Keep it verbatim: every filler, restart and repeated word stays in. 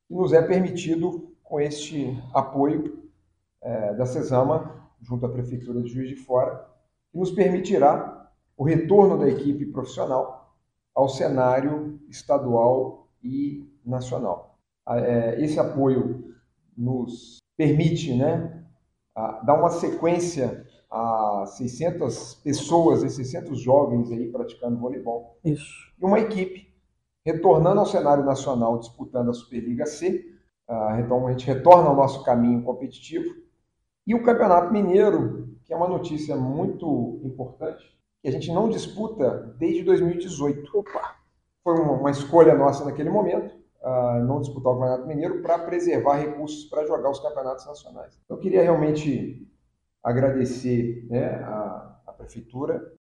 que nos é permitido com este apoio é, da CESAMA, junto à Prefeitura de Juiz de Fora, que nos permitirá o retorno da equipe profissional ao cenário estadual e nacional. Esse apoio nos permite, né, dar uma sequência a seiscentas pessoas e seiscentos jovens aí praticando voleibol. Isso. E uma equipe retornando ao cenário nacional, disputando a Superliga C. Então a gente retorna ao nosso caminho competitivo. E o Campeonato Mineiro, que é uma notícia muito importante, que a gente não disputa desde dois mil e dezoito. Opa! Foi uma escolha nossa naquele momento, uh, não disputar o Campeonato Mineiro para preservar recursos para jogar os campeonatos nacionais. Eu queria realmente agradecer, né, a, a Prefeitura